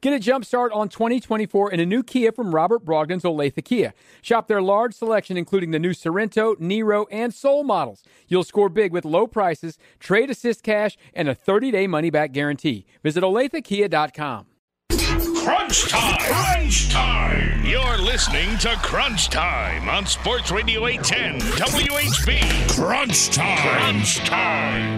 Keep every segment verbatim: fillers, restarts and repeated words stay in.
Get a jump start on twenty twenty-four in a new Kia from Robert Brogdon's Olathe Kia. Shop their large selection, including the new Sorrento, Nero, and Soul models. You'll score big with low prices, trade assist cash, and a thirty-day money-back guarantee. Visit olathe kia dot com. Crunch time! Crunch time! You're listening to Crunch Time on Sports Radio eight ten W H B. Crunch time! Crunch time!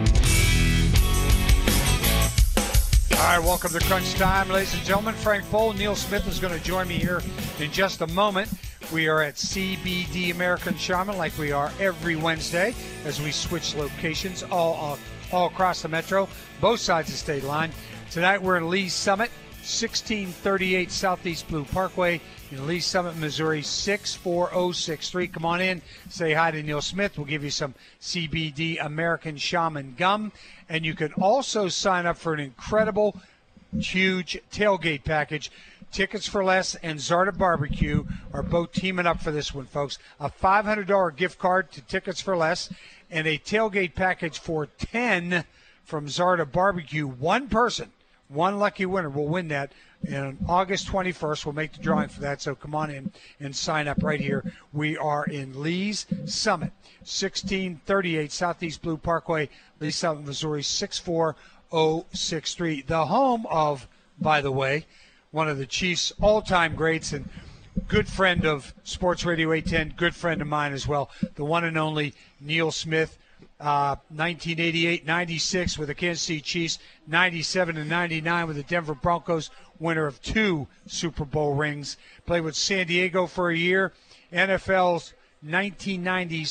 All right, welcome to Crunch Time, ladies and gentlemen. Frank Fold, Neil Smith is going to join me here in just a moment. We are at C B D American Shaman like we are every Wednesday as we switch locations all, uh, all across the metro, both sides of the state line. Tonight we're in Lee's Summit, sixteen thirty-eight Southeast Blue Parkway in Lee's Summit, Missouri, six four zero six three. Come on in, say hi to Neil Smith. We'll give you some C B D American Shaman gum. And you can also sign up for an incredible, huge tailgate package. Tickets for Less and Zarda Barbecue are both teaming up for this one, folks. A five hundred dollars gift card to Tickets for Less and a tailgate package for ten from Zarda Barbecue. One person, one lucky winner will win that. And August twenty-first, we'll make the drawing for that. So come on in and sign up right here. We are in Lee's Summit, sixteen thirty-eight Southeast Blue Parkway, Lee's Summit, Missouri, six four zero six three. The home of, by the way, one of the Chiefs' all-time greats and good friend of Sports Radio eight ten, good friend of mine as well, the one and only Neil Smith. Uh, nineteen eighty-eight ninety-six with the Kansas City Chiefs, ninety-seven and ninety-nine with the Denver Broncos, winner of two Super Bowl rings. Played with San Diego for a year, N F L's nineteen nineties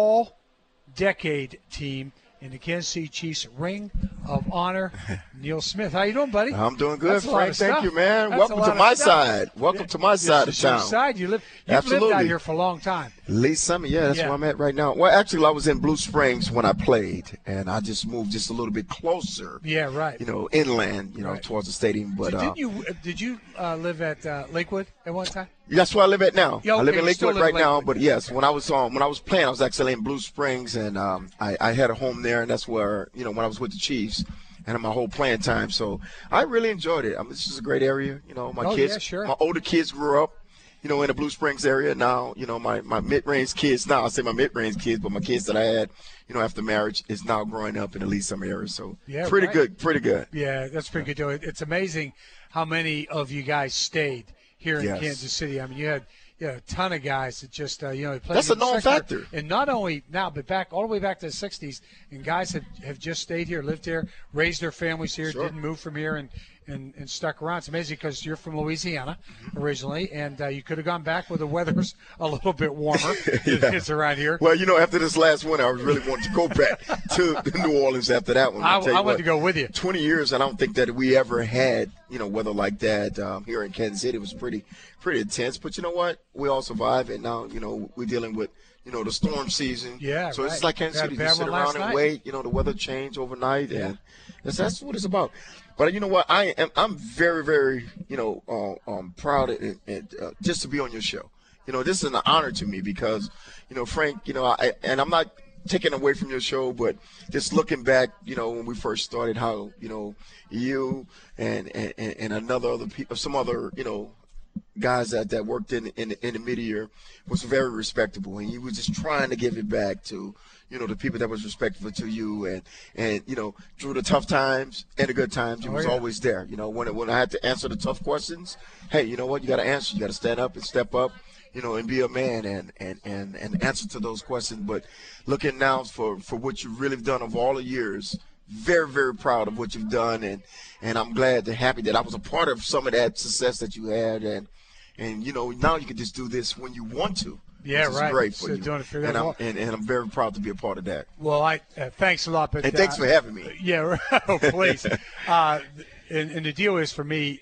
all-decade team in the Kansas City Chiefs Ring of Honor. Neil Smith, how you doing, buddy? I'm doing good, That's Frank. Thank you, man. That's Welcome to my side. Welcome yeah. to my This side is of town. Your side. You live, you've Absolutely. lived out here for a long time. Lee's Summit, yeah, that's yeah. where I'm at right now. Well, actually, I was in Blue Springs when I played, and I just moved just a little bit closer. Yeah, right. You know, inland, you know, right. towards the stadium. But so uh, did you did you uh, live at uh, Lakewood at one time? that's where I live at now. Yeah, okay, I live in you still Lakewood live right in now. Lakewood. But yes, when I was um, when I was playing, I was actually in Blue Springs, and um, I, I had a home there, and that's where you know when I was with the Chiefs. And my whole playing time, so I really enjoyed it. I mean, this is a great area. You know, my oh, kids, yeah, sure. my older kids grew up, you know, in the Blue Springs area. Now, you know, my, my mid-range kids. Now I say my mid-range kids, but my kids that I had, you know, after marriage is now growing up in the Lee Summit area. So yeah, pretty right. good, pretty good. Yeah, that's pretty good. Too. It's amazing how many of you guys stayed here in yes. Kansas City. I mean, you had. Yeah, a ton of guys that just, uh, you know, played. That's a known factor. And not only now, but back all the way back to the sixties. And guys have, have just stayed here, lived here, raised their families here, sure. didn't move from here and, and, and stuck around. It's amazing because you're from Louisiana originally, and uh, you could have gone back where the weather's a little bit warmer yeah. than it's around here. Well, you know, after this last winter, I was really wanting to go back to New Orleans after that one. I, I wanted what, to go with you. twenty years, I don't think that we ever had, you know, weather like that um, here in Kansas City. It was pretty pretty intense. But you know what? We all survived, and now, you know, we're dealing with, you know, the storm season. Yeah, So right. it's like Kansas City. You sit around and night. wait. You know, the weather change overnight, Yeah. and that's, that's what it's about. But you know what? I am I'm very, very, you know, uh, um, proud and, and uh, just to be on your show. You know, this is an honor to me because, you know, Frank, you know, I and I'm not taking away from your show, but just looking back, you know, when we first started, how, you know, you and and, and another other people, some other, you know, guys that, that worked in in in the media was very respectable, and you was just trying to give it back to, you know, the people that was respectful to you, and and you know, through the tough times and the good times, you oh, was yeah. always there. You know, when when I had to answer the tough questions, hey, you know what, you got to answer, you got to stand up and step up, you know, and be a man and and and and answer to those questions. But looking now for for what you've really done of all the years. Very, very proud of what you've done, and, and I'm glad and happy that I was a part of some of that success that you had, and and you know, now you can just do this when you want to. Yeah, which right. is great for So you. doing it for and, that I'm, long. and and I'm very proud to be a part of that. Well, I uh, thanks a lot, but And thanks uh, for having me. Yeah, oh, please. uh, and, and the deal is for me,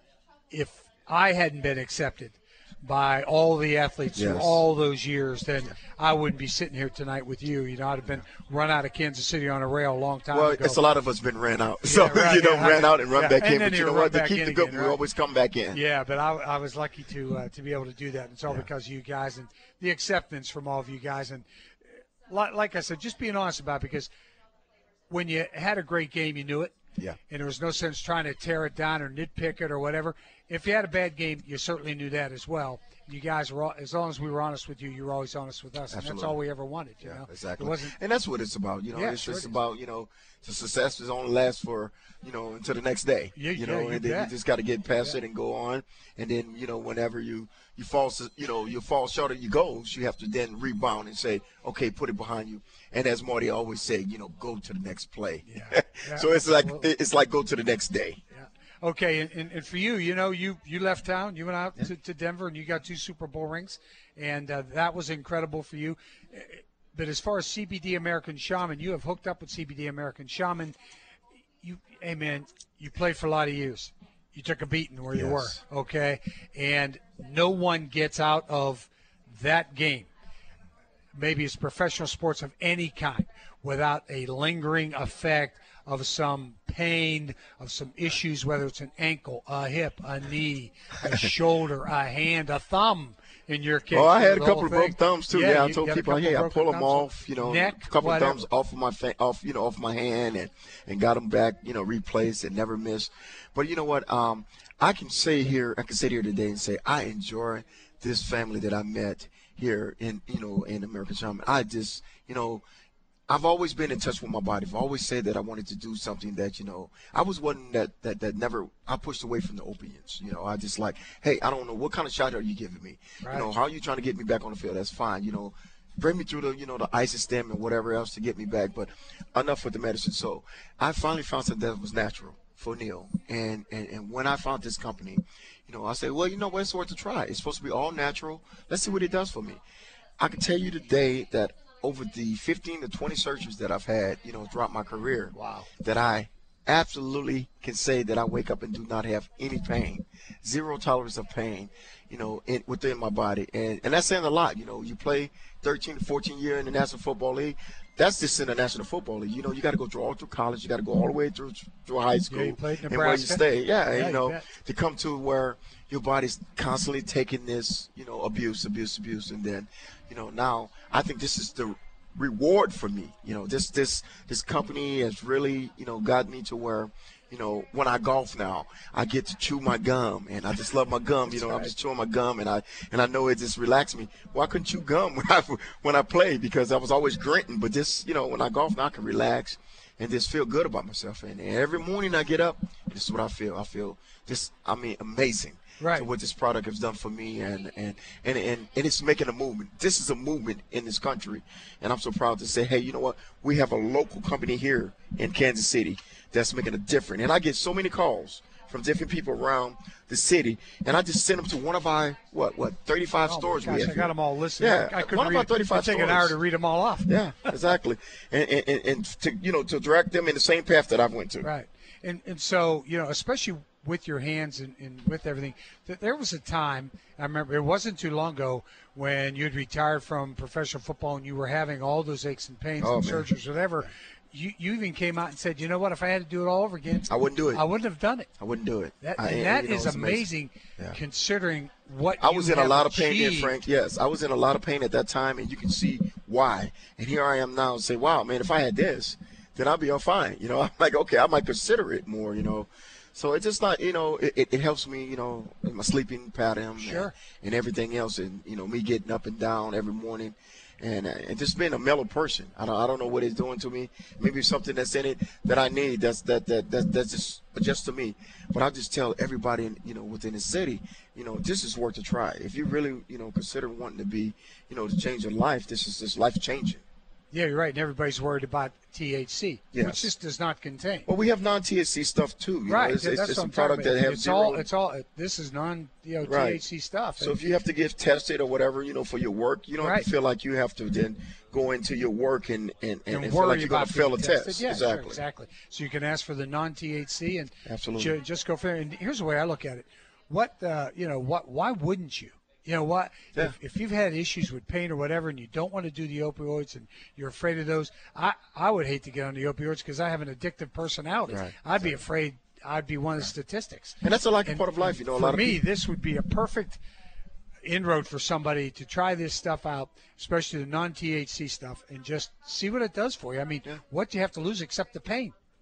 if I hadn't been accepted by all the athletes Yes. through all those years, then I wouldn't be sitting here tonight with you. You know, I'd have been run out of Kansas City on a rail a long time Well, ago. it's a lot of us been ran out. So, Yeah, right, you know, yeah, ran out and run yeah. back And in. then But you you know run what? To back keep in the good, again, we right? always come back in. Yeah, but I, I was lucky to uh, to be able to do that. It's all Yeah. because of you guys and the acceptance from all of you guys. And like, like I said, just being honest about it, because when you had a great game, you knew it. Yeah. And there was no sense trying to tear it down or nitpick it or whatever. If you had a bad game, you certainly knew that as well. You guys were all, as long as we were honest with you, you were always honest with us, and Absolutely. that's all we ever wanted. You Yeah, know, exactly. It wasn't, and that's what it's about. You know, Yeah, it's sure just it is. about, you know, the success is only lasts for, you know, until the next day. Yeah, you yeah, know, you and then bet. you just got to get past Yeah. it and go on. And then, you know, whenever you you fall, s- you know, you fall short of your goals, you have to then rebound and say, okay, put it behind you. And as Marty always said, you know, go to the next play. Yeah. Yeah, so it's absolutely. like it's like go to the next day. Yeah. Okay, and, and, and for you, you know, you, you left town, you went out to, to Denver, and you got two Super Bowl rings, and uh, that was incredible for you. But as far as C B D American Shaman, you have hooked up with C B D American Shaman. You, hey man, you played for a lot of years. You took a beating where you Yes. were, okay? And no one gets out of that game, maybe it's professional sports of any kind, without a lingering effect of some pain, of some issues, whether it's an ankle, a hip, a knee, a shoulder, a hand, a thumb. In your case, Oh, I you know, had a the couple whole of broke thing. thumbs too. Yeah, Yeah, I you told got a people, couple hey, I broken pull them thumbs, off, you know, neck, a couple whatever. of thumbs off of my fa- off, you know, off my hand, and and got them back, you know, replaced and never missed. But you know what? Um, I can say here, I can sit here today and say I enjoy this family that I met here in, you know, in American Shaman. I just, you know. I've always been in touch with my body. I've always said that I wanted to do something that, you know, I was one that, that, that never, I pushed away from the opiates. You know, I just like, hey, I don't know, what kind of shot are you giving me? Right. You know, how are you trying to get me back on the field? That's fine. You know, bring me through the, you know, the ISIS stem and whatever else to get me back. But enough with the medicine. So I finally found something that was natural for Neil. And, and, and when I found this company, you know, I said, well, you know what, it's worth a try. It's supposed to be all natural. Let's see what it does for me. I can tell you today that over the fifteen to twenty surgeries that I've had, you know, throughout my career, Wow. that I absolutely can say that I wake up and do not have any pain, zero tolerance of pain, you know, in, within my body. And, and that's saying a lot. You know, you play thirteen to fourteen years in the National Football League. That's just in the National Football League. You know, you got to go through all through college. You got to go all the way through through high school. Yeah, you played and where you Nebraska. stay. Yeah, Yeah, and, you you know, bet. to come to where your body's constantly taking this, you know, abuse, abuse, abuse. And then, you know, now I think this is the reward for me. You know, this this this company has really, you know, got me to where, you know, when I golf now, I get to chew my gum, and I just love my gum. You know, I'm just chewing my gum, and I and I know it just relaxes me. Well, I couldn't chew gum when I when I played because I was always grunting. But this, you know, when I golf now, I can relax and just feel good about myself. And every morning I get up, this is what I feel. I feel just, I mean, amazing. Right. To what this product has done for me, and, and, and, and, and it's making a movement. This is a movement in this country, and I'm so proud to say, hey, you know what? We have a local company here in Kansas City that's making a difference. And I get so many calls from different people around the city, and I just send them to one of our, what, what, thirty-five Oh, my stores gosh, we have I got here. them all listed. Yeah, I, I couldn't one of read our it. thirty-five It'd take an stores. hour to read them all off. Yeah, exactly. and, and, and, and to, you know, to direct them in the same path that I went to. Right. And and so, you know, especially with your hands and, and with everything, that there was a time, I remember it wasn't too long ago, when you'd retired from professional football and you were having all those aches and pains Oh, and man. surgeries, whatever. You, you even came out and said, you know what, if I had to do it all over again, I wouldn't do it. I wouldn't have done it. I wouldn't do it. That, I, and that you know, is it's amazing, Yeah. considering what I you was in a have lot of pain then, achieved. Frank. Yes, I was in a lot of pain at that time, and you can see why. And here I am now and say, wow, man, if I had this, then I'd be all fine. You know, I'm like, okay, I might consider it more, you know. So it's just not, you know, it, it, it helps me, you know, in my sleeping pattern Sure. and, and everything else. And, you know, me getting up and down every morning. And, uh, and just being a mellow person. I don't, I don't know what it's doing to me. Maybe it's something that's in it that I need. That's that that, that that's just just to me. But I just tell everybody, in, you know, within the city, you know, this is worth a try. If you really, you know, consider wanting to be, you know, to change your life, this is just life changing. Yeah, you're right. And everybody's worried about T H C, Yes. which this does not contain. Well, we have non-T H C stuff too. You Right, know, it's, that's it's, it's what a I'm talking product about. that has It's zero. all, it's all. This is non, you know, Right. T H C stuff. So if you have to get tested or whatever, you know, for your work, you don't have Right. to feel like you have to then go into your work and and, and, and and feel worry like you're going about to fail a being tested. test. Yeah, sure, exactly. exactly. So you can ask for the non-T H C and Absolutely. ju- just go for it. And here's the way I look at it: what uh, you know, what? Why wouldn't you? You know what? Yeah. If, if you've had issues with pain or whatever, and you don't want to do the opioids, and you're afraid of those, I I would hate to get on the opioids because I have an addictive personality. Right. I'd be afraid. I'd be one of the statistics. And that's a like a And- part of life, you know. A for lot of me, people, this would be a perfect inroad for somebody to try this stuff out, especially the non-T H C stuff, and just see what it does for you. I mean, what do you have to lose except the pain?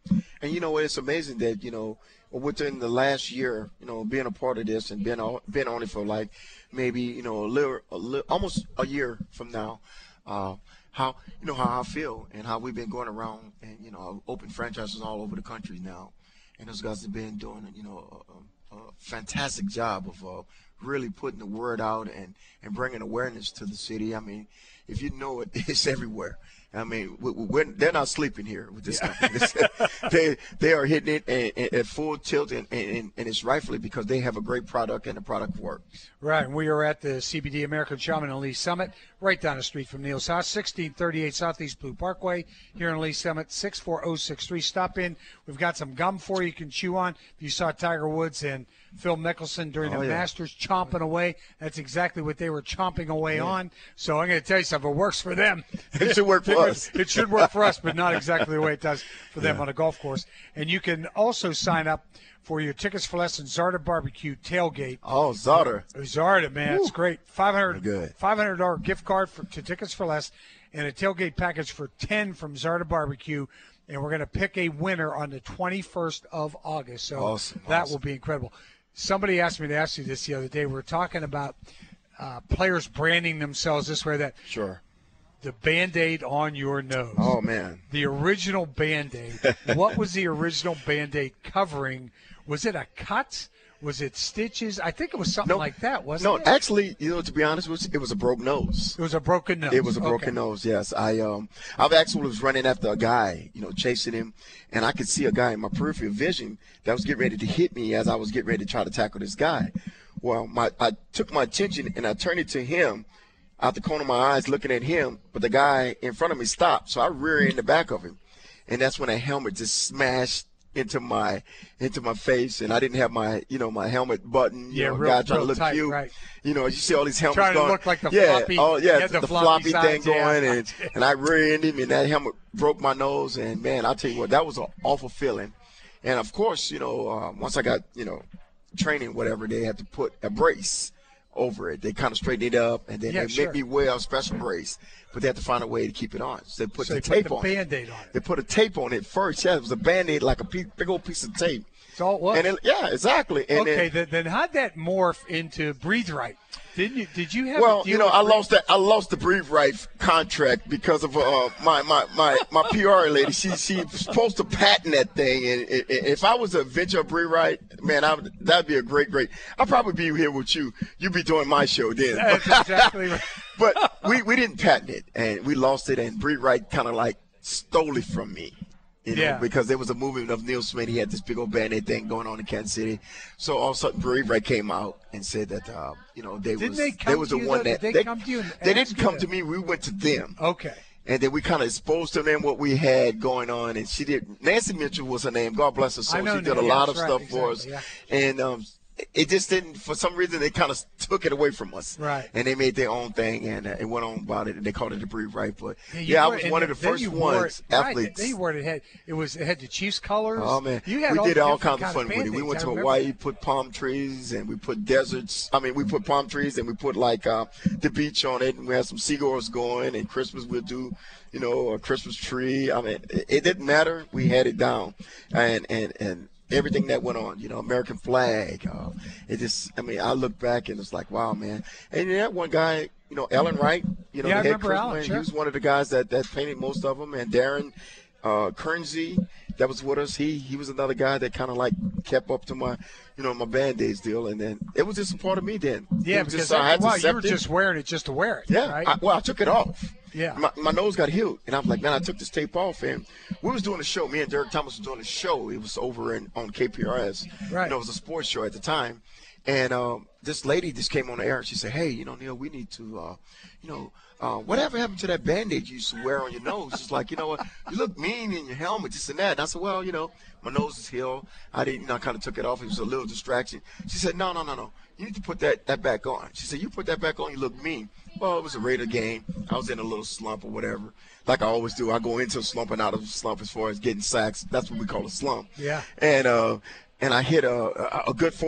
And, you know, it's amazing that, you know, within the last year, you know, being a part of this and being on, been on it for like maybe, you know, a little, a little almost a year from now, uh, how, you know, how I feel and how we've been going around and, you know, open franchises all over the country now. And those guys have been doing, you know, a, a fantastic job of uh, really putting the word out and, and bringing awareness to the city. I mean, if you know it, it's everywhere. I mean, we, we're, they're not sleeping here with this company. they they are hitting it at, at, at full tilt, and, and, and it's rightfully because they have a great product and the product works. Right, and we are at the C B D American Shaman and Lee Summit, right down the street from Neil's house, sixteen thirty-eight Southeast Blue Parkway here in Lee Summit, six four zero six three. Stop in. We've got some gum for you can chew on. If you saw Tiger Woods and Phil Mickelson during oh, the yeah. Masters chomping away, that's exactly what they were chomping away yeah. on. So I'm going to tell you something. It works for them. It should work for us. It should work for us, but not exactly the way it does for them yeah. on a golf course. And you can also sign up for your Tickets for Less and Zarda Barbecue tailgate. Oh, Zarda. Zarda, man. Woo. It's great. five hundred dollars five hundred dollars gift card for, to Tickets for Less and a tailgate package for ten from Zarda Barbecue. And we're going to pick a winner on the twenty-first of August. So awesome, that awesome. will be incredible. Somebody asked me to ask you this the other day. We were talking about uh, players branding themselves this way or that. Sure. The Band-Aid on your nose. Oh, man. The original Band-Aid. What was the original Band-Aid covering? Was it a cut? Was it stitches? I think it was something no, like that, wasn't no, it? No, actually, you know, to be honest with you, it was a broke nose. It was a broken nose. It was a broken okay. nose, yes. I um, I've actually was running after a guy, you know, chasing him, and I could see a guy in my peripheral vision that was getting ready to hit me as I was getting ready to try to tackle this guy. Well, my I took my attention and I turned it to him, out the corner of my eyes, looking at him, but the guy in front of me stopped, so I rear in the back of him, and that's when a helmet just smashed into my into my face, and I didn't have my you know my helmet button. You yeah, know, real, guy trying real to look tight, cute. Right. You know, you see all these helmets trying going. to look like the yeah, floppy. oh yeah, the, the, floppy, floppy sides, thing yeah. going, and and I rear-ended him, and that helmet broke my nose, and man, I'll tell you what, that was an awful feeling. And of course, you know, uh, once I got you know training, whatever, they had to put a brace over it. They kind of straightened it up, and then yeah, they sure. make me wear a special brace. But they had to find a way to keep it on. So they put so the they tape put the on Band-Aid it. on it. They put a tape on it first. Yeah, it was a Band-Aid, like a piece, big old piece of tape. That's all it was. And it, yeah, exactly. And okay, then, then, then how'd that morph into Breathe Right? Didn't you? Did you have? well, a deal you know, with I Breathe? lost that. I lost the Breathe Right contract because of uh, my, my my my P R lady. She she was supposed to patent that thing, and it, it, if I was a venture of Breathe Right, man, I would, that'd be a great great. I'd probably be here with you. You'd be doing my show then. That's exactly right. But we, we didn't patent it, and we lost it, and Breathe Right kind of like stole it from me. You know, yeah. because there was a movement of Neil Smith. He had this big old Band-Aid thing going on in Kansas City. So all of a sudden, Breathe Right came out and said that, uh, you know, they Didn't was they come they was to the you, one though? that Did they come to you and they ask didn't you come to- to me. We went to them. Okay. And then we kind of exposed to them what we had going on. And she did. Nancy Mitchell was her name. God bless her soul. I know She did a Nancy, lot of that's stuff right, for us. exactly, And um, it just didn't. For some reason, they kind of took it away from us. Right. And they made their own thing, and uh, it went on about it, and they called it the Breathe Right. But Yeah, yeah, you I wore was it, one and of the then first you wore ones it, right, athletes. Then you wore it. It had it was it had the Chiefs colors. Oh man, you had we all did all different kinds of kind fun with it. We Band-Aids, went I to remember Hawaii, that. put palm trees, and we put deserts. I mean, we put palm trees, and we put like uh, the beach on it, and we had some seagulls going. And Christmas we'll do, you know, a Christmas tree. I mean, it, it didn't matter. We had it down, and and and. Everything that went on, you know, American flag. Uh, it just, I mean, I look back and it's like, wow, man. And that one guy, you know, Ellen Wright, you know, Yeah, I the head remember Alan, Christmas, sure. he was one of the guys that, that painted most of them. And Darren uh, Kernsey, that was with us. He he was another guy that kind of like kept up to my, you know, my Band-Aids deal. And then it was just a part of me then. Yeah, It was because just, I had after a while to you were accept it. just wearing it just to wear it. Yeah, Right? I, well, I took it off. Yeah. My, my nose got healed, and I was like, man, I took this tape off, and we was doing a show. Me and Derek Thomas was doing a show. It was over in, on K P R S. Right. You know, it was a sports show at the time, and um, this lady just came on the air, and she said, hey, you know, Neil, we need to, uh, you know, uh, whatever happened to that Band-Aid you used to wear on your nose? It's like, you know what, you look mean in your helmet, this and that. And I said, well, you know, my nose is healed. I didn't, you know, I kind of took it off. It was a little distraction. She said, no, no, no, no. You need to put that, that back on. She said, you put that back on, you look mean. Well, it was a Raider game. I was in a little slump or whatever. Like I always do. I go into a slump and out of a slump as far as getting sacks. That's what we call a slump. Yeah. And uh, and I hit a, a, a good four-day.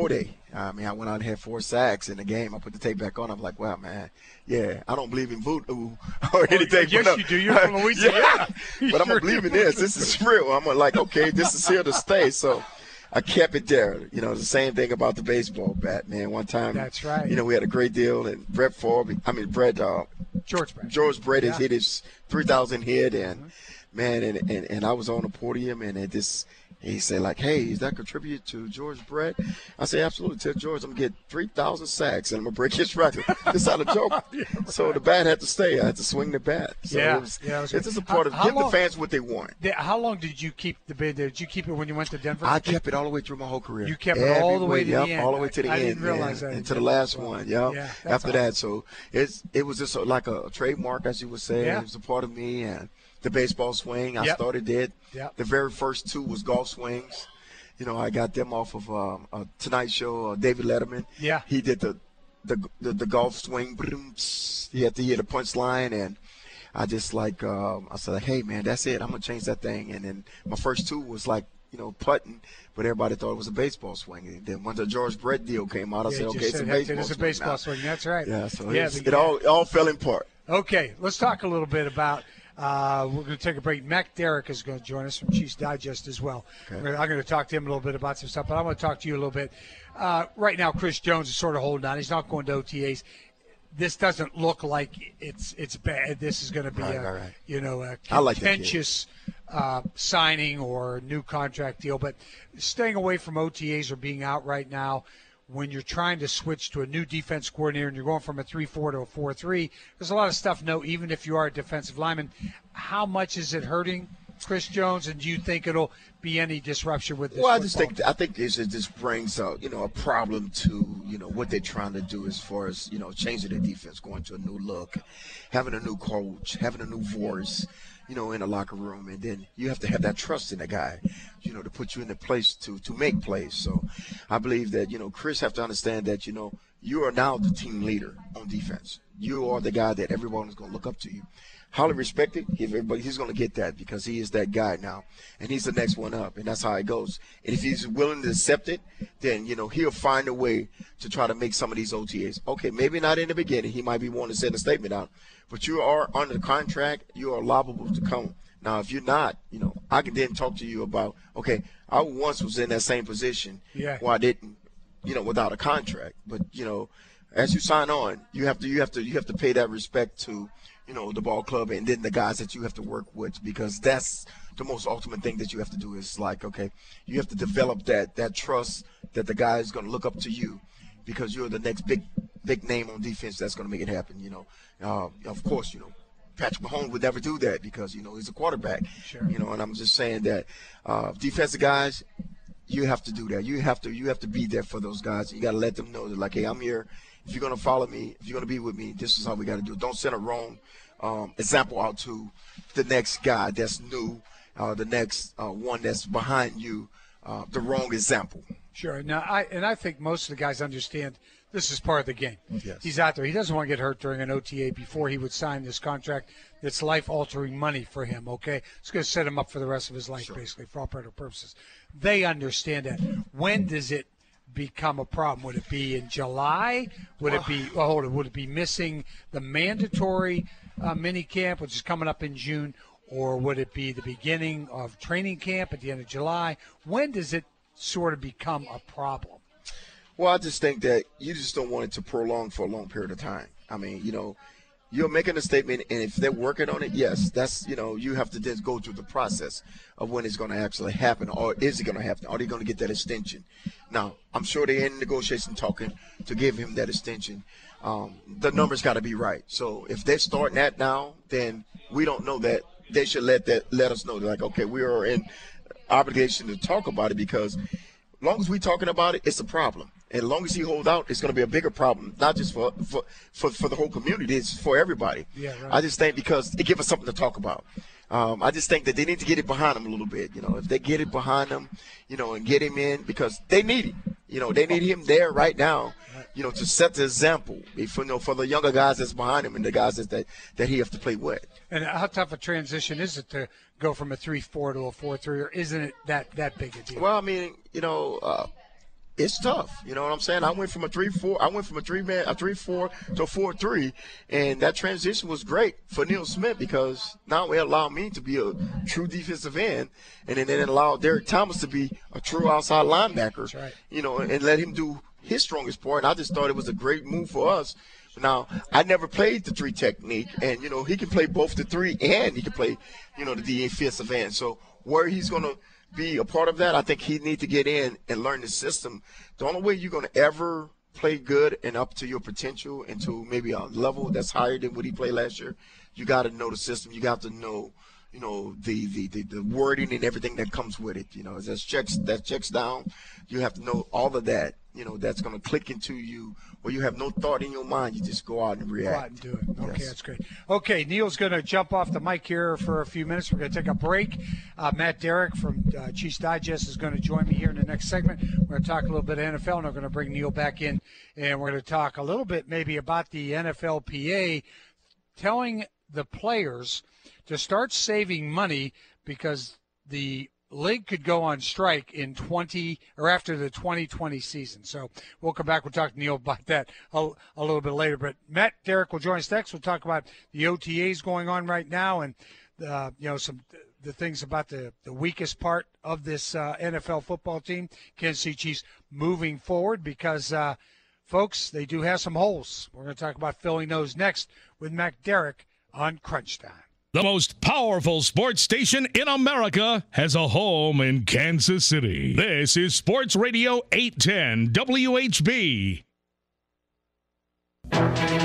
I mean, I went out and had four sacks in the game. I put the tape back on. I'm like, wow, man, yeah, I don't believe in voodoo or anything. Yes, but, you do. You're from Louisiana. yeah. But I'm going to believe in this. This is real. I'm like, okay, this is here to stay. So I kept it there. You know, the same thing about the baseball bat, man. One time, that's right. You know, we had a great deal, and Brett Favre, I mean, Brett, uh, George Brett. George Brett yeah. has hit his three thousand hit, and, mm-hmm. man, and, and, and I was on the podium, and it just – he said, like, hey, is that contribute to George Brett? I said, absolutely. Tell George I'm going to get three thousand sacks, and I'm going to break his record. It's not a joke. yeah, right. So the bat had to stay. I had to swing the bat. So yeah. it was, yeah, it was it's just a part how, of – give long, the fans what they want. How long did you keep the bid? Did you keep it when you went to Denver? I kept it all the way through my whole career. You kept it all the way to yep, the end. all the way to the I, end. I didn't realize man. that. And to the last well. one, yep. yeah. After awesome. that, so it's it was just like a trademark, as you would say. Yeah. It was a part of me, and the baseball swing, I yep. started it. Yep. The very first two was golf swings. You know, I got them off of um, a Tonight Show. Uh, David Letterman. Yeah. He did the the the, the golf swing. He had to hit a punch line, and I just like um, I said, hey man, that's it. I'm gonna change that thing. And then my first two was like, you know, putting, but everybody thought it was a baseball swing. And then when the George Brett deal came out, I yeah, said, okay, said, it's a hey, baseball it is a swing. baseball now. swing. That's right. Yeah. So yeah, it, it all it all fell in part. Okay, let's talk a little bit about. Uh, we're going to take a break. Mac Derrick is going to join us from Chiefs Digest as well. Okay. I'm going to talk to him a little bit about some stuff, but I'm going to talk to you a little bit. Uh, right now, Chris Jones is sort of holding on. He's not going to O T As. This doesn't look like it's it's bad. This is going to be right, a right, right. you know a like contentious uh, signing or new contract deal. But staying away from O T As or being out right now, when you're trying to switch to a new defense coordinator and you're going from a three four to a four three, there's a lot of stuff. No, even if you are a defensive lineman, how much is it hurting Chris Jones? And do you think it'll be any disruption with this? Well, I just think I think this it just brings out you know a problem to you know what they're trying to do as far as you know changing the defense, going to a new look, having a new coach, having a new voice. You know, in a locker room, and then you have to have that trust in the guy, you know, to put you in the place to to make plays. So I believe that, you know, Chris have to understand that, you know, you are now the team leader on defense. You are the guy that everyone is going to look up to you. Highly respected, everybody, he's going to get that because he is that guy now, and he's the next one up, and that's how it goes. And if he's willing to accept it, then, you know, he'll find a way to try to make some of these O T As. Okay, maybe not in the beginning. He might be wanting to send a statement out. But you are under the contract. You are liable to come. Now, if you're not, you know, I can then talk to you about, okay, I once was in that same position yeah. where I didn't, you know, without a contract. But, you know, as you sign on, you have to you have to you have to pay that respect to, you know, the ball club and then the guys that you have to work with, because that's the most ultimate thing that you have to do is like, okay, you have to develop that that trust that the guy is going to look up to you because you're the next big big name on defense that's going to make it happen, you know. Uh, of course, you know, Patrick Mahomes would never do that because, you know, he's a quarterback. Sure. You know, and I'm just saying that uh, defensive guys, you have to do that. You have to you have to be there for those guys. You got to let them know that, like, hey, I'm here. If you're going to follow me, if you're going to be with me, this is how we got to do it. Don't send a wrong um, example out to the next guy that's new, uh, the next uh, one that's behind you, uh, the wrong example. Sure. Now, I and I think most of the guys understand this is part of the game. Yes. He's out there. He doesn't want to get hurt during an O T A before he would sign this contract that's life-altering money for him, okay? It's going to set him up for the rest of his life, sure. basically, for all practical purposes. They understand that. When does it become a problem? Would it be in July? Would well, it be well, hold it, would it be missing the mandatory uh, mini camp, which is coming up in June, or would it be the beginning of training camp at the end of July? When does it sort of become a problem? Well, I just think that you just don't want it to prolong for a long period of time. I mean, you know, you're making a statement, and if they're working on it, yes, that's, you know, you have to just go through the process of when it's going to actually happen, or is it going to happen? Are they going to get that extension? Now, I'm sure they're in negotiation talking to give him that extension. Um, the numbers got to be right. So if they're starting that now, then we don't know that. They should let that let us know. They're like, okay, we are in obligation to talk about it because as long as we're talking about it, it's a problem. And as long as he holds out, it's going to be a bigger problem, not just for for, for, for the whole community, it's for everybody. Yeah, right. I just think because it gives us something to talk about. Um, I just think that they need to get it behind him a little bit. You know, if they get it behind him, you know, and get him in because they need him. You know, they need him there right now, you know, to set the example for, you know, for the younger guys that's behind him and the guys that, that he has to play with. And how tough a transition is it to go from a three four to a four three, or isn't it that, that big a deal? Well, I mean, you know, uh, it's tough. You know what I'm saying? I went from a three four, I went from a three man, a three four to a four three, and that transition was great for Neil Smith because now it allowed me to be a true defensive end, and then it allowed Derek Thomas to be a true outside linebacker. That's right. You know, and let him do his strongest part. And I just thought it was a great move for us. Now, I never played the three technique, and, you know, he can play both the three and he can play, you know, the defensive end. So where he's going to be a part of that, I think he needs to get in and learn the system. The only way you're going to ever play good and up to your potential and to maybe a level that's higher than what he played last year, you got to know the system. You got to know, you know, the, the, the, the wording and everything that comes with it. You know, as that checks, that checks down, you have to know all of that, you know, that's going to click into you where you have no thought in your mind. You just go out and react. Go out and do it. Okay, Yes. that's great. Okay, Neil's going to jump off the mic here for a few minutes. We're going to take a break. Uh, Matt Derrick from uh, Chiefs Digest is going to join me here in the next segment. We're going to talk a little bit of N F L, and we're going to bring Neil back in, and we're going to talk a little bit maybe about the N F L P A telling the players to start saving money because the league could go on strike in twenty or after the twenty twenty season. So we'll come back. We'll talk to Neil about that a, a little bit later. But Matt Derrick will join us next. We'll talk about the O T As going on right now and uh, you know some the things about the, the weakest part of this uh, N F L football team, Kansas City Chiefs, moving forward because uh, folks, they do have some holes. We're going to talk about filling those next with Matt Derrick on Crunch Time. The most powerful sports station in America has a home in Kansas City. This is Sports Radio eight ten W H B. All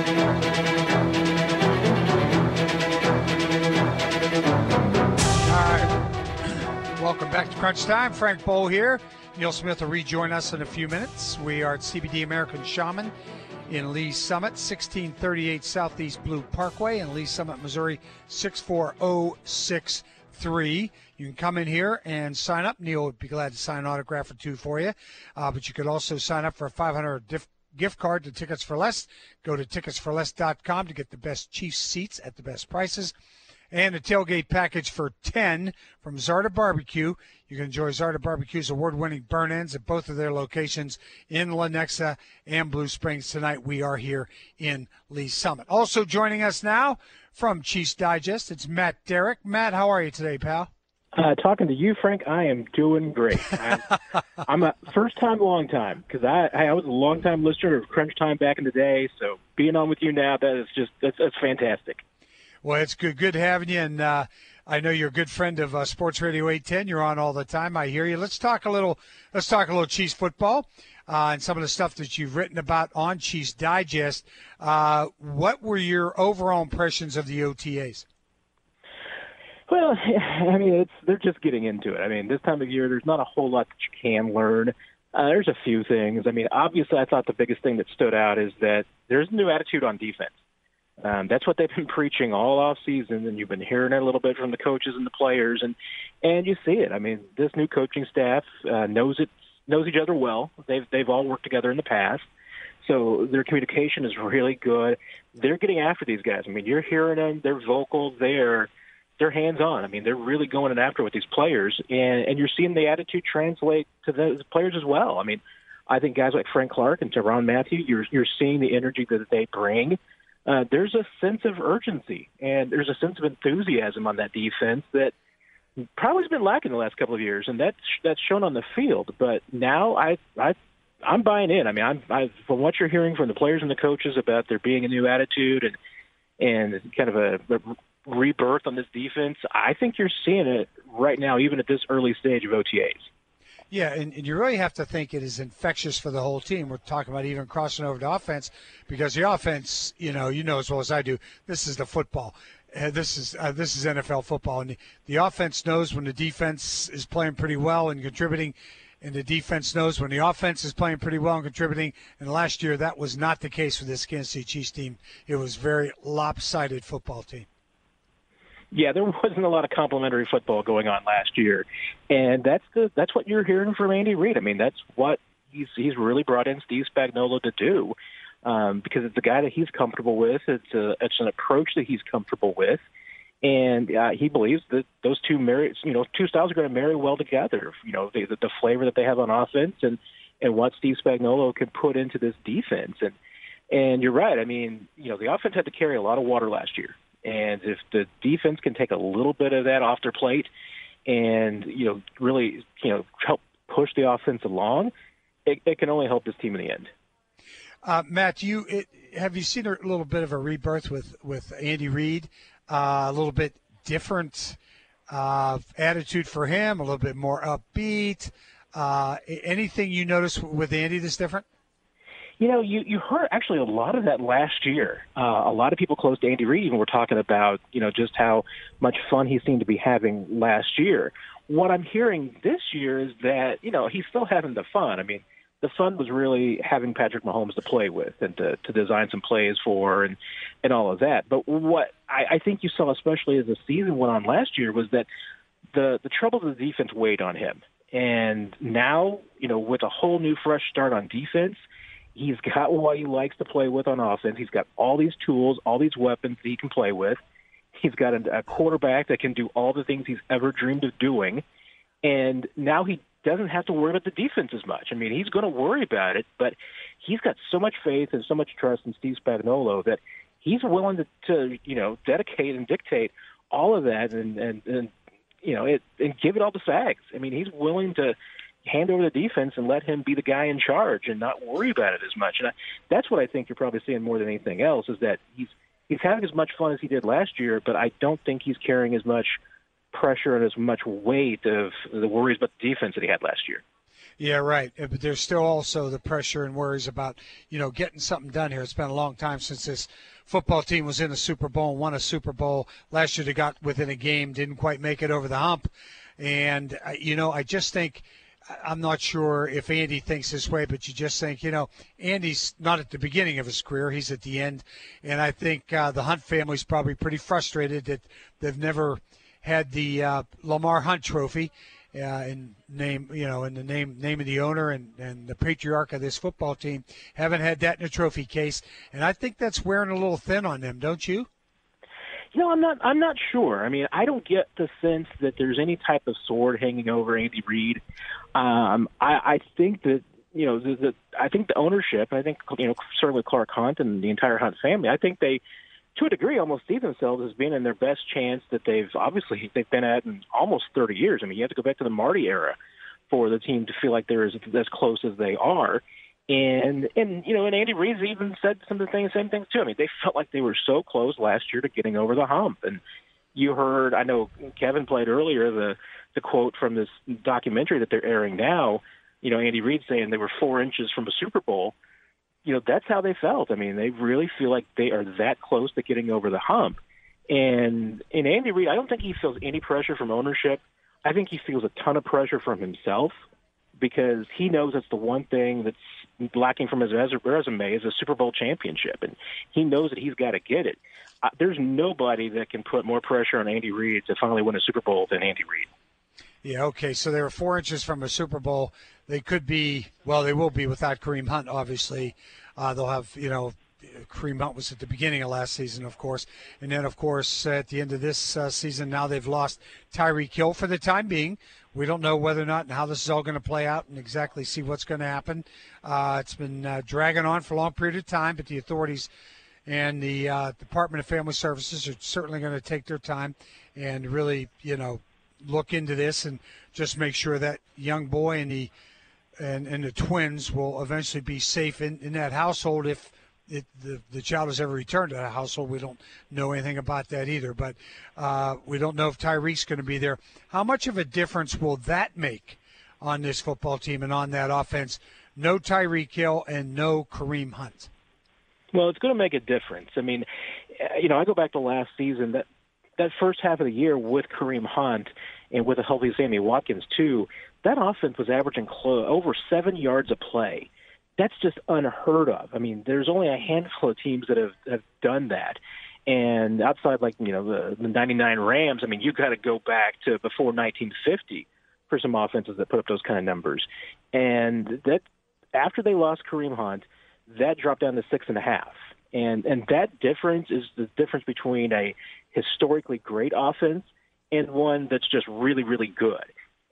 right. Welcome back to Crunch Time. Frank Bowl here. Neil Smith will rejoin us in a few minutes. We are at C B D American Shaman in Lee Summit, sixteen thirty-eight Southeast Blue Parkway in Lee Summit, Missouri, six four zero six three. You can come in here and sign up. Neil would be glad to sign an autograph or two for you. Uh, but you could also sign up for a five hundred dollars gift card to Tickets for Less. Go to tickets for less dot com to get the best Chiefs seats at the best prices. And a tailgate package for ten from Zarda Barbecue. You can enjoy Zarda Barbecue's award-winning burn ends at both of their locations in Lenexa and Blue Springs. Tonight we are here in Lee Summit. Also joining us now from Chiefs Digest, it's Matt Derrick. Matt, how are you today, pal? Uh, talking to you, Frank, I am doing great. I'm, I'm a first-time, long-time, because I, I was a long-time listener of Crunch Time back in the day, so being on with you now, that is just that's, that's fantastic. Well, it's good good having you, and uh, I know you're a good friend of uh, Sports Radio eight ten. You're on all the time. I hear you. Let's talk a little. Let's talk a little Chiefs football uh, and some of the stuff that you've written about on Chiefs Digest. Uh, what were your overall impressions of the O T As? Well, I mean, it's they're just getting into it. I mean, this time of year, there's not a whole lot that you can learn. Uh, there's a few things. I mean, obviously, I thought the biggest thing that stood out is that there's a new attitude on defense. Um, that's what they've been preaching all off season, and you've been hearing it a little bit from the coaches and the players, and and you see it. I mean, this new coaching staff uh, knows it knows each other well. They've they've all worked together in the past, so their communication is really good. They're getting after these guys. I mean, you're hearing them; they're vocal. They're they're hands on. I mean, they're really going in after with these players, and and you're seeing the attitude translate to the players as well. I mean, I think guys like Frank Clark and Tyrann Mathieu, you're you're seeing the energy that they bring. Uh, there's a sense of urgency and there's a sense of enthusiasm on that defense that probably has been lacking the last couple of years, and that's that's shown on the field. But now I I I'm buying in. I mean, I'm I, from what you're hearing from the players and the coaches about there being a new attitude and and kind of a, a rebirth on this defense. I think you're seeing it right now, even at this early stage of O T As. Yeah, and, and you really have to think it is infectious for the whole team. We're talking about even crossing over to offense because the offense, you know, you know as well as I do, this is the football. Uh, this is uh, this is N F L football, and the, the offense knows when the defense is playing pretty well and contributing, and the defense knows when the offense is playing pretty well and contributing. And last year, that was not the case for this Kansas City Chiefs team. It was a very lopsided football team. Yeah, there wasn't a lot of complimentary football going on last year, and that's the that's what you're hearing from Andy Reid. I mean, that's what he's he's really brought in Steve Spagnuolo to do, um, because it's a guy that he's comfortable with. It's a it's an approach that he's comfortable with, and uh, he believes that those two marry, you know, two styles are going to marry well together. You know, the, the flavor that they have on offense and and what Steve Spagnuolo can put into this defense. And and you're right. I mean, you know, the offense had to carry a lot of water last year. And if the defense can take a little bit of that off their plate and, you know, really, you know, help push the offense along, it, it can only help this team in the end. Uh, Matt, you it, have you seen a little bit of a rebirth with, with Andy Reid, uh, a little bit different uh, attitude for him, a little bit more upbeat. Uh, anything you notice with Andy that's different? You know, you, you heard actually a lot of that last year. Uh, a lot of people close to Andy Reid even were talking about, you know, just how much fun he seemed to be having last year. What I'm hearing this year is that, you know, he's still having the fun. I mean, the fun was really having Patrick Mahomes to play with and to, to design some plays for and, and all of that. But what I, I think you saw, especially as the season went on last year, was that the, the troubles of the defense weighed on him. And now, you know, with a whole new fresh start on defense, he's got what he likes to play with on offense. He's got all these tools, all these weapons that he can play with. He's got a, a quarterback that can do all the things he's ever dreamed of doing. And now he doesn't have to worry about the defense as much. I mean, he's going to worry about it, but he's got so much faith and so much trust in Steve Spagnuolo that he's willing to, to you know, dedicate and dictate all of that and, and, and you know, it, and give it all to Sags. I mean, he's willing to hand over the defense and let him be the guy in charge and not worry about it as much. And I, that's what I think you're probably seeing more than anything else, is that he's he's having as much fun as he did last year, but I don't think he's carrying as much pressure and as much weight of the worries about the defense that he had last year. Yeah, right. But there's still also the pressure and worries about, you know, getting something done here. It's been a long time since this football team was in a Super Bowl and won a Super Bowl. Last year they got within a game, didn't quite make it over the hump. And, uh, you know, I just think – I'm not sure if Andy thinks this way, but you just think, you know, Andy's not at the beginning of his career. He's at the end. And I think uh, the Hunt family's probably pretty frustrated that they've never had the uh, Lamar Hunt trophy uh, in name, you know, in the name name of the owner and, and the patriarch of this football team. Haven't had that in a trophy case. And I think that's wearing a little thin on them, don't you? No, I'm not. I'm not sure. I mean, I don't get the sense that there's any type of sword hanging over Andy Reid. Um, I, I think that you know, the, the, I think the ownership. I think you know, certainly Clark Hunt and the entire Hunt family. I think they, to a degree, almost see themselves as being in their best chance that they've obviously they've been at in almost thirty years. I mean, you have to go back to the Marty era for the team to feel like they're as, as close as they are. And, and you know, and Andy Reid even said some of the things, same things too. I mean, they felt like they were so close last year to getting over the hump. And you heard, I know Kevin played earlier the, the quote from this documentary that they're airing now, you know, Andy Reid saying they were four inches from a Super Bowl. You know, that's how they felt. I mean, they really feel like they are that close to getting over the hump. And in Andy Reid, I don't think he feels any pressure from ownership. I think he feels a ton of pressure from himself, because he knows that's the one thing that's lacking from his resume is a Super Bowl championship, and he knows that he's got to get it. Uh, there's nobody that can put more pressure on Andy Reid to finally win a Super Bowl than Andy Reid. Yeah, okay, so they were four inches from a Super Bowl. They could be, well, they will be without Kareem Hunt, obviously. Uh, they'll have, you know, Kareem Hunt was at the beginning of last season, of course. And then, of course, at the end of this uh, season, now they've lost Tyreek Hill for the time being. We don't know whether or not and how this is all going to play out and exactly see what's going to happen. Uh, it's been uh, dragging on for a long period of time, but the authorities and the uh, Department of Family Services are certainly going to take their time and really, you know, look into this and just make sure that young boy and the and, and the twins will eventually be safe in, in that household if it, the, the child has ever returned to that household. We don't know anything about that either, but uh, we don't know if Tyreek's going to be there. How much of a difference will that make on this football team and on that offense? No Tyreek Hill and no Kareem Hunt. Well, it's going to make a difference. I mean, you know, I go back to last season, that that first half of the year with Kareem Hunt and with a healthy Sammy Watkins too, that offense was averaging close, over seven yards a play. That's just unheard of. I mean, there's only a handful of teams that have, have done that. And outside, like, you know, the, the ninety-nine Rams, I mean, you got to go back to before nineteen fifty for some offenses that put up those kind of numbers. And that after they lost Kareem Hunt, that dropped down to six and a half. And and that difference is the difference between a historically great offense and one that's just really, really good.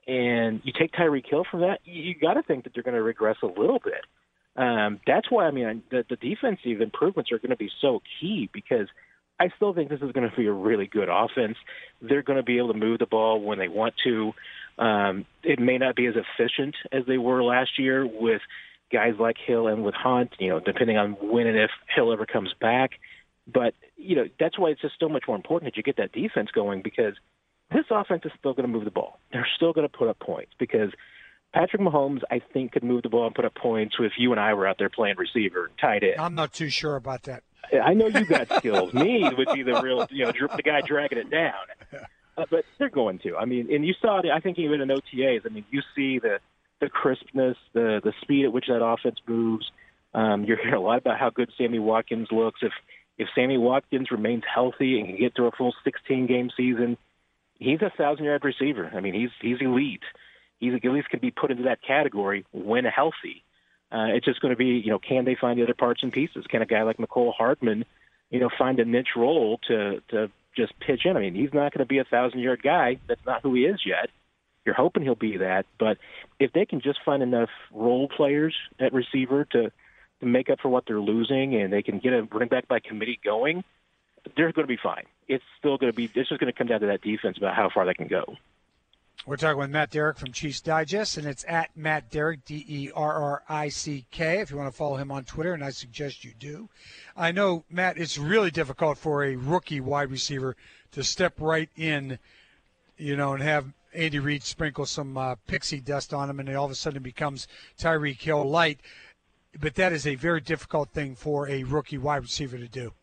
and you take Tyreek Hill from that, you, you got to think that they're going to regress a little bit. Um, that's why, I mean, the, the defensive improvements are going to be so key, because I still think this is going to be a really good offense. They're going to be able to move the ball when they want to. Um, it may not be as efficient as they were last year with guys like Hill and with Hunt, you know, depending on when and if Hill ever comes back. But, you know, that's why it's just so much more important that you get that defense going, because this offense is still going to move the ball. They're still going to put up points, because Patrick Mahomes, I think, could move the ball and put up points if you and I were out there playing receiver, tight end. I'm not too sure about that. I know you got skills. Me would be the real, you know, the guy dragging it down. Uh, but they're going to. I mean, and you saw it, I think, even in O T As. I mean, you see the the crispness, the the speed at which that offense moves. Um, you're hearing a lot about how good Sammy Watkins looks. If if Sammy Watkins remains healthy and can get through a full sixteen-game season, he's a thousand-yard receiver. I mean, he's he's elite. He's at least can be put into that category when healthy. Uh, it's just going to be, you know, can they find the other parts and pieces? Can a guy like Mecole Hardman, you know, find a niche role to to just pitch in? I mean, he's not going to be a thousand-yard guy. That's not who he is yet. You're hoping he'll be that. But if they can just find enough role players at receiver to, to make up for what they're losing, and they can get a running back by committee going, they're going to be fine. It's still going to be – it's just going to come down to that defense about how far they can go. We're talking with Matt Derrick from Chiefs Digest, and it's at Matt Derrick, D E R R I C K, if you want to follow him on Twitter, and I suggest you do. I know, Matt, it's really difficult for a rookie wide receiver to step right in, you know, and have Andy Reid sprinkle some uh, pixie dust on him, and all of a sudden it becomes Tyreek Hill light. But that is a very difficult thing for a rookie wide receiver to do.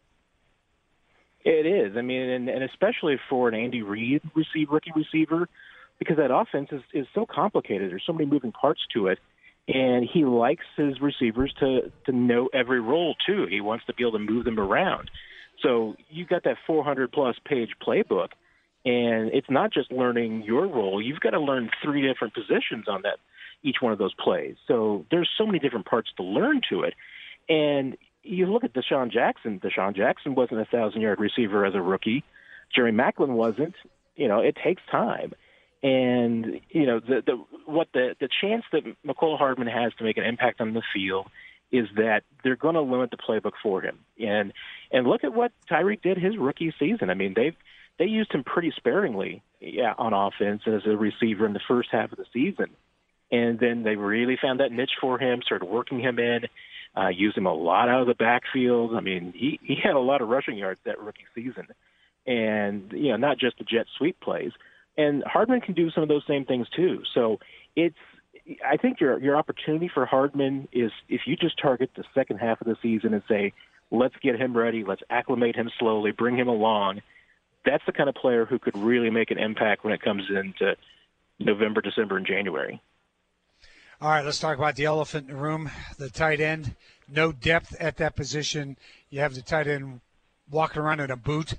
It is. I mean, and, and especially for an Andy Reid receive, rookie receiver, because that offense is, is so complicated. There's so many moving parts to it, and he likes his receivers to, to know every role, too. He wants to be able to move them around. So you got that four hundred plus page playbook, and it's not just learning your role. You've got to learn three different positions on that, each one of those plays. So there's so many different parts to learn to it. And you look at Deshaun Jackson. Deshaun Jackson wasn't a thousand-yard receiver as a rookie. Jerry Maclin wasn't. You know, it takes time. And, you know, the, the what the, the chance that Mecole Hardman has to make an impact on the field is that they're going to limit the playbook for him. And and look at what Tyreek did his rookie season. I mean, they they used him pretty sparingly yeah, on offense as a receiver in the first half of the season. And then they really found that niche for him, started working him in, uh, used him a lot out of the backfield. I mean, he, he had a lot of rushing yards that rookie season. And, you know, not just the jet sweep plays. And Hardman can do some of those same things too. So it's, I think your your opportunity for Hardman is if you just target the second half of the season and say, let's get him ready, let's acclimate him slowly, bring him along. That's the kind of player who could really make an impact when it comes into November, December, and January. All right, let's talk about the elephant in the room, the tight end. No depth at that position. You have the tight end walking around in a boot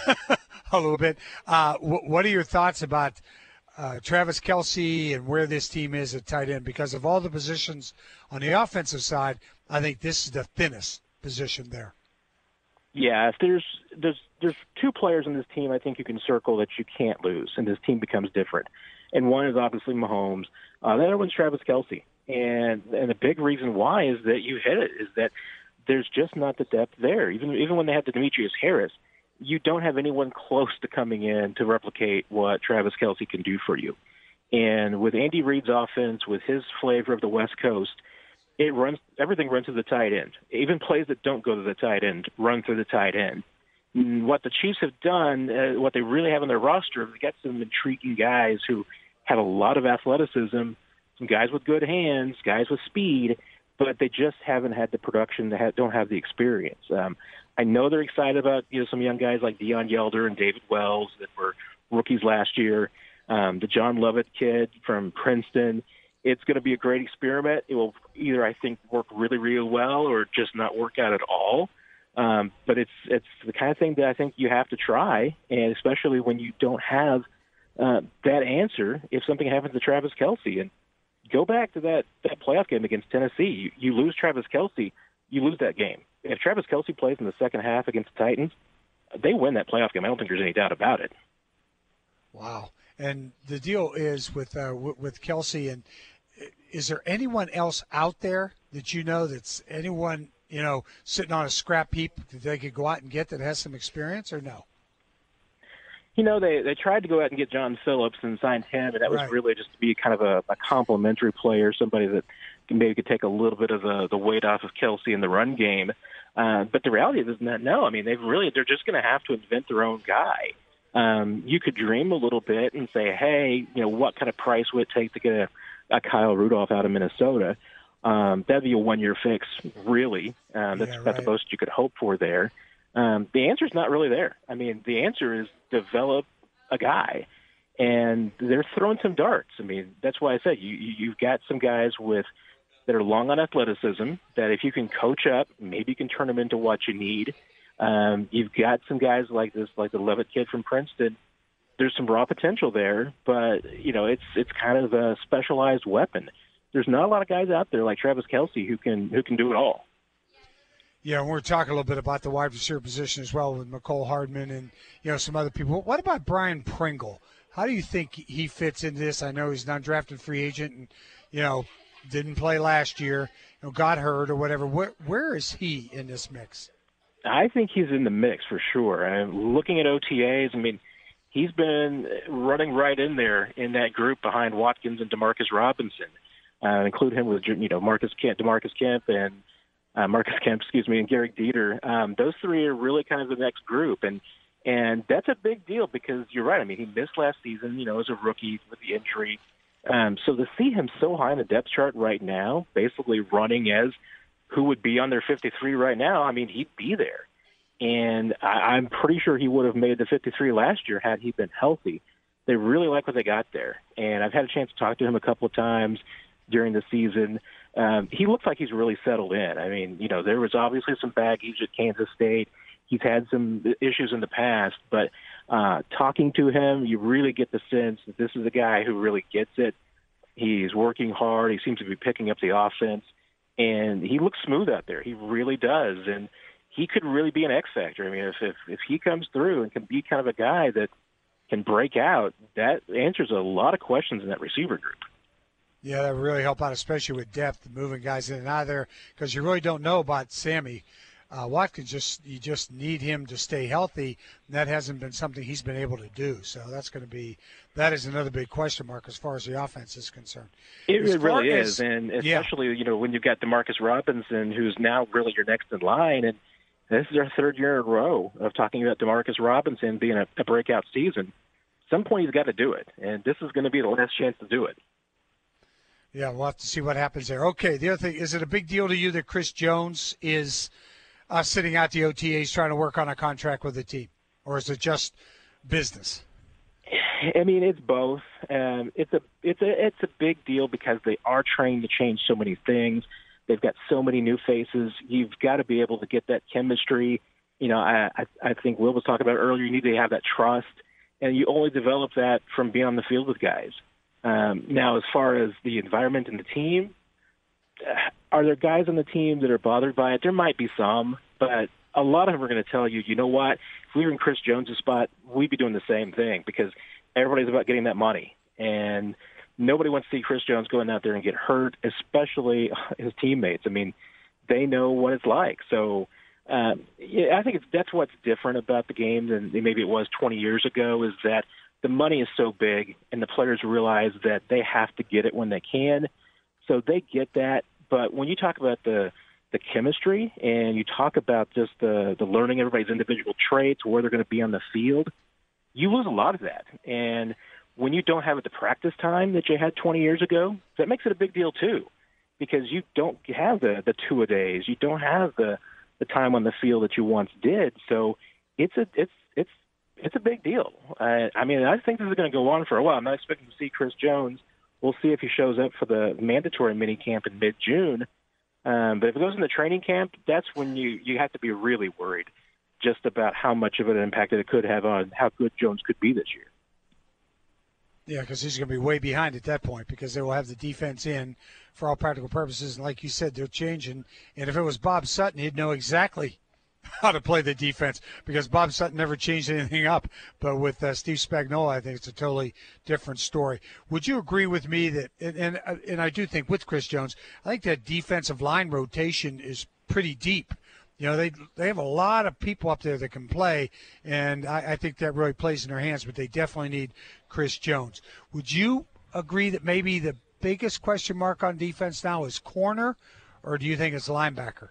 a little bit. Uh, w- what are your thoughts about uh, Travis Kelce and where this team is at tight end? Because of all the positions on the offensive side, I think this is the thinnest position there. Yeah, if there's there's there's two players in this team I think you can circle that you can't lose, and this team becomes different. And one is obviously Mahomes. Uh, the other one's Travis Kelce. And and the big reason why is that you hit it, is that there's just not the depth there. Even even when they had the Demetrius Harris, you don't have anyone close to coming in to replicate what Travis Kelce can do for you. And with Andy Reid's offense, with his flavor of the West Coast, it runs everything runs to the tight end. Even plays that don't go to the tight end run through the tight end. And what the Chiefs have done, uh, what they really have on their roster, they got some intriguing guys who have a lot of athleticism, some guys with good hands, guys with speed, but they just haven't had the production, they have, don't have the experience. Um, I know they're excited about you know some young guys like Deion Yelder and David Wells that were rookies last year, um, the John Lovett kid from Princeton. It's going to be a great experiment. It will either, I think, work really, really well or just not work out at all. Um, but it's it's the kind of thing that I think you have to try, and especially when you don't have uh, that answer if something happens to Travis Kelce. And go back to that, that playoff game against Tennessee. You, you lose Travis Kelce, you lose that game. If Travis Kelce plays in the second half against the Titans, they win that playoff game. I don't think there's any doubt about it. Wow. And the deal is with uh, w- with Kelce, and is there anyone else out there that you know that's anyone, you know, sitting on a scrap heap that they could go out and get that has some experience, or no? You know, they, they tried to go out and get John Phillips and signed him, and that was Right. really just to be kind of a, a complimentary player, somebody that maybe could take a little bit of the, the weight off of Kelce in the run game. Uh, but the reality is that, no, I mean, they've really, they're just going to have to invent their own guy. Um, you could dream a little bit and say, hey, you know, what kind of price would it take to get a, a Kyle Rudolph out of Minnesota? Um, that'd be a one-year fix, really. Um, that's Yeah, about the right. most you could hope for there. Um, the answer is not really there. I mean, the answer is develop a guy, and they're throwing some darts. I mean, that's why I said you, you you've got some guys with that are long on athleticism that if you can coach up, maybe you can turn them into what you need. Um, you've got some guys like this, like the Levitt kid from Princeton. There's some raw potential there, but you know, it's it's kind of a specialized weapon. There's not a lot of guys out there like Travis Kelce who can who can do it all. Yeah, and we're talking a little bit about the wide receiver position as well with McCole Hardman and, you know, some other people. What about Brian Pringle? How do you think he fits into this? I know he's an undrafted free agent and, you know, didn't play last year, you know, got hurt or whatever. Where where is he in this mix? I think he's in the mix for sure. I'm looking at O T As. I mean, he's been running right in there in that group behind Watkins and Demarcus Robinson. Uh, include him with, you know, Marcus Kemp, Demarcus Kemp and uh, Marcus Kemp, excuse me, and Garrett Dieter. Um, those three are really kind of the next group, and and that's a big deal because you're right. I mean, he missed last season, you know, as a rookie with the injury. Um, so to see him so high in the depth chart right now, basically running as who would be on their fifty-three right now, I mean, he'd be there. And I, I'm pretty sure he would have made the fifty-three last year had he been healthy. They really like what they got there. And I've had a chance to talk to him a couple of times during the season. Um, he looks like he's really settled in. I mean, you know, there was obviously some baggage at Kansas State. He's had some issues in the past, but uh, talking to him, you really get the sense that this is a guy who really gets it. He's working hard. He seems to be picking up the offense, and he looks smooth out there. He really does, and he could really be an X factor. I mean, if if, if he comes through and can be kind of a guy that can break out, that answers a lot of questions in that receiver group. Yeah, that would really help out, especially with depth, moving guys in and out of there, because you really don't know about Sammy uh, Watkins. Just you just need him to stay healthy, and that hasn't been something he's been able to do. So that's going to be that is another big question mark as far as the offense is concerned. It, As it really far is, as- and yeah. especially you know when you've got DeMarcus Robinson, who's now really your next in line, and this is our third year in a row of talking about DeMarcus Robinson being a, a breakout season. At some point, he's got to do it, and this is going to be the last chance to do it. Yeah, we'll have to see what happens there. Okay, the other thing, is it a big deal to you that Chris Jones is uh, sitting out the O T As trying to work on a contract with the team? Or is it just business? I mean, it's both. Um, it's a it's a it's a big deal because they are trying to change so many things. They've got so many new faces. You've got to be able to get that chemistry. You know, I I, I think Will was talking about earlier. You need to have that trust, and you only develop that from being on the field with guys. Um, now, as far as the environment and the team, uh, are there guys on the team that are bothered by it? There might be some, but a lot of them are going to tell you, you know what, if we were in Chris Jones' spot, we'd be doing the same thing because everybody's about getting that money. And nobody wants to see Chris Jones going out there and get hurt, especially his teammates. I mean, they know what it's like. So um, yeah, I think it's, that's what's different about the game than maybe it was twenty years ago is that the money is so big, and the players realize that they have to get it when they can. So they get that. But when you talk about the the chemistry and you talk about just the, the learning everybody's individual traits, where they're going to be on the field, you lose a lot of that. And when you don't have the practice time that you had twenty years ago, that makes it a big deal too, because you don't have the, the two-a-days. You don't have the, the time on the field that you once did. So it's a it's it's It's a big deal. Uh, I mean, I think this is going to go on for a while. I'm not expecting to see Chris Jones. We'll see if he shows up for the mandatory mini camp in mid-June. Um, but if it goes in the training camp, that's when you, you have to be really worried just about how much of an impact it could have on how good Jones could be this year. Yeah, because he's going to be way behind at that point because they will have the defense in for all practical purposes. And like you said, they're changing. And if it was Bob Sutton, he'd know exactly how to play the defense, because Bob Sutton never changed anything up. But with uh, Steve Spagnuolo, I think it's a totally different story. Would you agree with me that, and, and, and I do think with Chris Jones, I think that defensive line rotation is pretty deep. You know, they they have a lot of people up there that can play, and I, I think that really plays in their hands, but they definitely need Chris Jones. Would you agree that maybe the biggest question mark on defense now is corner, or do you think it's linebacker?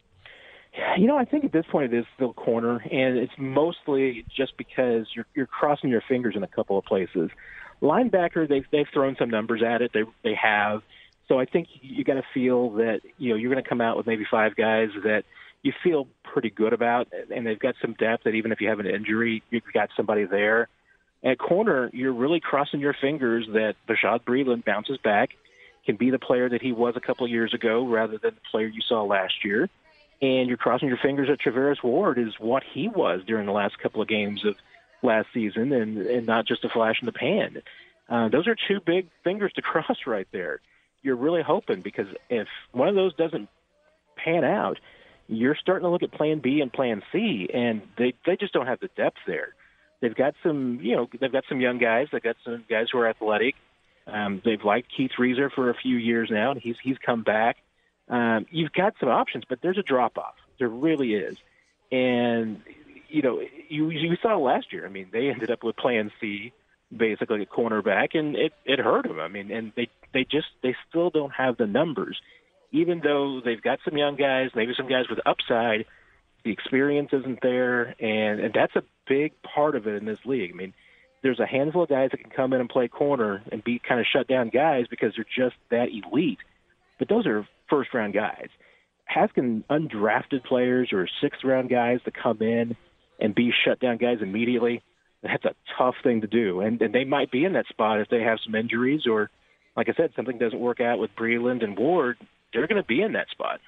You know, I think at this point it is still corner, and it's mostly just because you're you're crossing your fingers in a couple of places. Linebacker, they've they've thrown some numbers at it. They they have. So I think you got to feel that, you know, you're going to come out with maybe five guys that you feel pretty good about, and they've got some depth that even if you have an injury, you've got somebody there. At corner, you're really crossing your fingers that Bashaud Breeland bounces back, can be the player that he was a couple of years ago rather than the player you saw last year. And you're crossing your fingers that Traveris Ward is what he was during the last couple of games of last season, and, and not just a flash in the pan. Uh, those are two big fingers to cross right there. You're really hoping, because if one of those doesn't pan out, you're starting to look at plan B and plan C, and they, they just don't have the depth there. They've got some, you know, they've got some young guys. They've got some guys who are athletic. Um, they've liked Keith Reeser for a few years now, and he's he's come back. Um, you've got some options, but there's a drop-off. There really is. And, you know, you, you saw last year. I mean, they ended up with plan C, basically a cornerback, and it, it hurt them. I mean, and they, they just they still don't have the numbers. Even though they've got some young guys, maybe some guys with upside, the experience isn't there, and, and that's a big part of it in this league. I mean, there's a handful of guys that can come in and play corner and be kind of shut down guys because they're just that elite. But those are first-round guys. Asking undrafted players or sixth-round guys to come in and be shut-down guys immediately, that's a tough thing to do. And, and they might be in that spot if they have some injuries or, like I said, something doesn't work out with Breeland and Ward. They're going to be in that spot.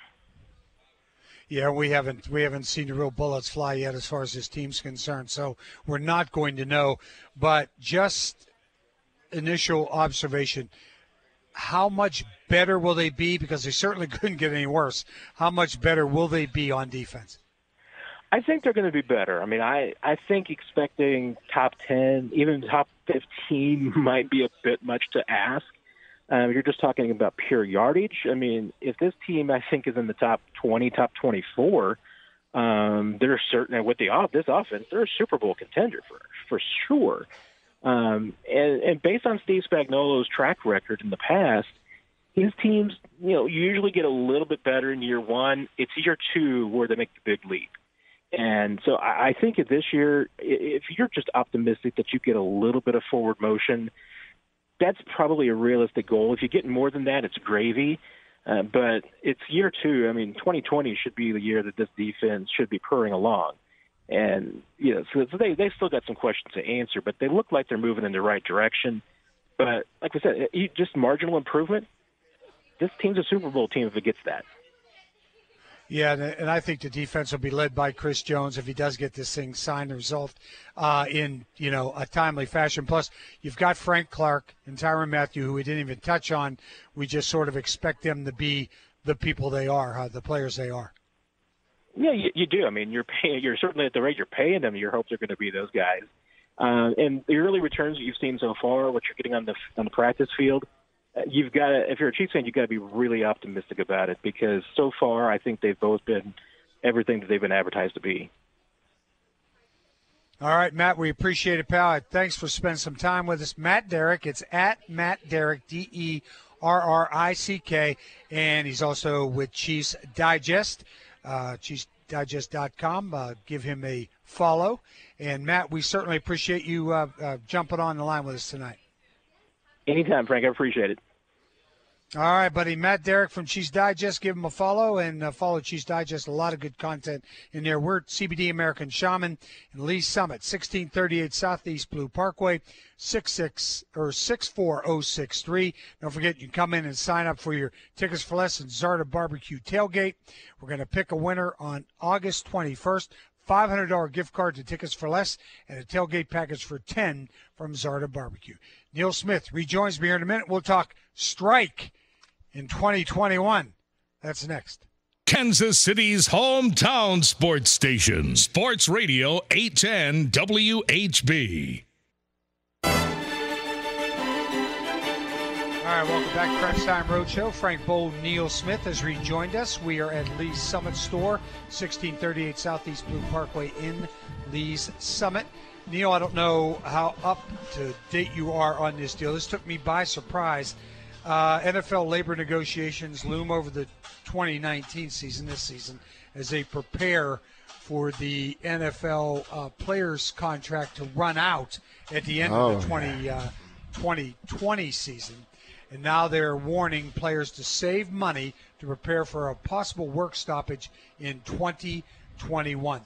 Yeah, we haven't we haven't seen the real bullets fly yet as far as this team's concerned, so we're not going to know. But just initial observation, how much better will they be? Because they certainly couldn't get any worse. How much better will they be on defense? I think they're going to be better. I mean, I, I think expecting top ten, even top fifteen might be a bit much to ask. Um, you're just talking about pure yardage. I mean, if this team, I think, is in the top twenty, top twenty-four, um, they're certain with the off this offense, they're a Super Bowl contender for for sure. Um, and, and based on Steve Spagnuolo's track record in the past, his teams, you know, usually get a little bit better in year one. It's year two where they make the big leap. And so I, I think this year, if you're just optimistic that you get a little bit of forward motion, that's probably a realistic goal. If you get more than that, it's gravy. Uh, but it's year two. I mean, twenty twenty should be the year that this defense should be purring along. And, you know, so, so they, they still got some questions to answer, but they look like they're moving in the right direction. But like I said, just marginal improvement. This team's a Super Bowl team if it gets that. Yeah, and I think the defense will be led by Chris Jones if he does get this thing signed and resolved uh, in, you know, a timely fashion. Plus, you've got Frank Clark and Tyrann Mathieu, who we didn't even touch on. We just sort of expect them to be the people they are, uh, the players they are. Yeah, you, you do. I mean, you're paying. You're certainly at the rate you're paying them. You hope they're going to be those guys. Uh, and the early returns that you've seen so far, what you're getting on the on the practice field, you've got to, if you're a Chiefs fan, you've got to be really optimistic about it, because so far I think they've both been everything that they've been advertised to be. All right, Matt, we appreciate it, pal. Thanks for spending some time with us. Matt Derrick, it's at Matt Derrick, D E R R I C K, and he's also with Chiefs Digest, uh, Chiefs Digest dot com. Uh, give him a follow. And, Matt, we certainly appreciate you uh, uh, jumping on the line with us tonight. Anytime, Frank. I appreciate it. All right, buddy. Matt Derrick from Chiefs Digest. Give him a follow and uh, follow Chiefs Digest. A lot of good content in there. We're C B D American Shaman in Lee Summit, sixteen thirty-eight Southeast Blue Parkway, six six or six four zero six three. Don't forget, you can come in and sign up for your Tickets for Less and Zarda Barbecue Tailgate. We're going to pick a winner on August twenty-first. five hundred dollars gift card to Tickets for Less and a tailgate package for ten from Zarda Barbecue. Neil Smith rejoins me here in a minute. We'll talk strike in twenty twenty-one. That's next. Kansas City's hometown sports station, Sports Radio eight ten W H B. All right, welcome back to Crunch Time Roadshow. Frank Bowl, Neil Smith has rejoined us. We are at Lee's Summit Store, sixteen thirty-eight Southeast Blue Parkway in Lee's Summit. Neil, I don't know how up to date you are on this deal. This took me by surprise. Uh, N F L labor negotiations loom over the twenty nineteen season, this season, as they prepare for the N F L uh, players' contract to run out at the end oh, of the twenty, uh, twenty twenty season. And now they're warning players to save money to prepare for a possible work stoppage in twenty twenty-one.